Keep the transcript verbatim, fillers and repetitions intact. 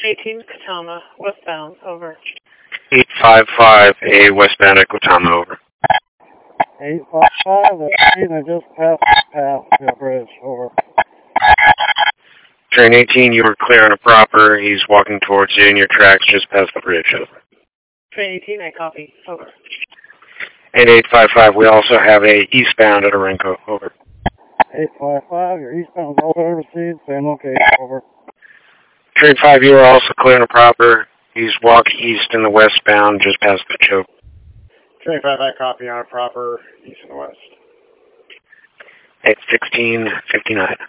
eighteen, Katama, westbound, over. eight five five, A westbound at Katama, over. eight five five, eighteen, I just passed past the bridge, over. Train eighteen, you were clear on a proper. He's walking towards you in your tracks just past the bridge, over. Train eighteen, I copy, over. And eight five five, we also have a eastbound at Orenco, over. eight five five, your eastbound is over received, same location, over. Train five, you are also clear and proper. He's walking east in the westbound, just past the choke. Train five, I copy on a proper, east and west. At sixteen fifty-nine.